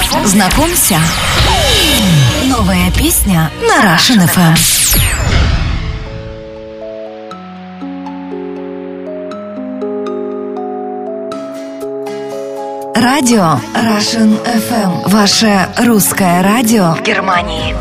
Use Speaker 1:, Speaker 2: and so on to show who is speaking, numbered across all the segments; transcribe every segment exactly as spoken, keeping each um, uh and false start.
Speaker 1: Знакомься. Новая песня на Russian эф эм. Радио Russian эф эм. Ваше русское радио в Германии.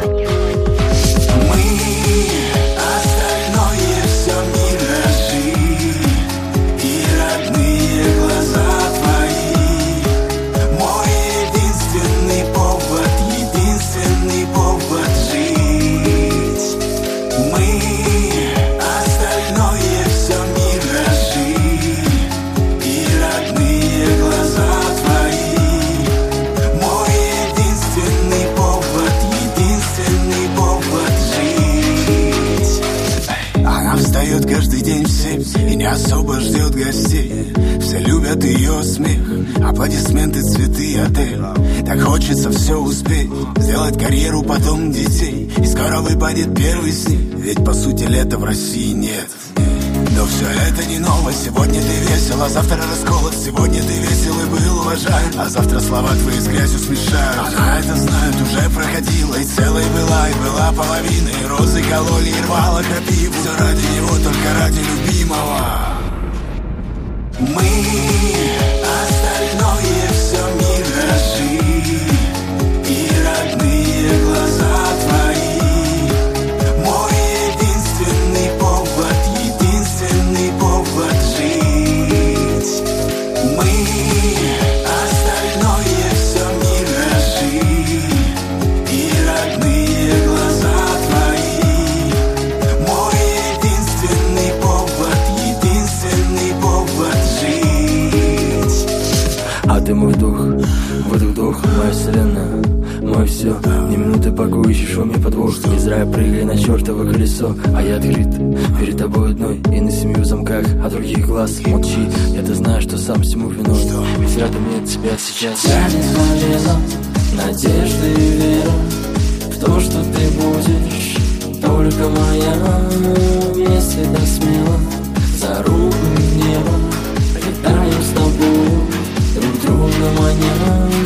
Speaker 2: Каждый день в семь и не особо ждет гостей. Все любят ее смех, аплодисменты, цветы, отель. Так хочется все успеть, сделать карьеру, потом детей. И скоро выпадет первый снег, ведь по сути лета в России нет. Но все это не новость. Сегодня ты весел, а завтра расколот. Сегодня ты весел и был уважаем, а завтра слова твои с грязью смешают. Она это знает, уже проходила, и целой была, и была половина. И розы кололи, и рвала крапиву. Все ради него, только ради любимого. Мы остальное все миражи и родные глаза твои. Мой единственный повод, единственный повод жить. Мы остальное все миражи и родные глаза твои. Мой единственный повод, единственный повод жить.
Speaker 3: А ты мой дух, выдох-дух, моя вселенная, мой все. Ни минуты покоя, ищешь во мне подвох. Из рая прыгай на чертово колесо, а я открыт перед тобой одной. И на семью замках, а других глаз молчи. Я-то знаю, что сам всему виной, ведь рядом нет тебя сейчас.
Speaker 4: Тянет горизонт, надежды и вера в то, что ты будешь только моя. Вместе так смело, за руку в небо летаем с тобой, друг друга маня.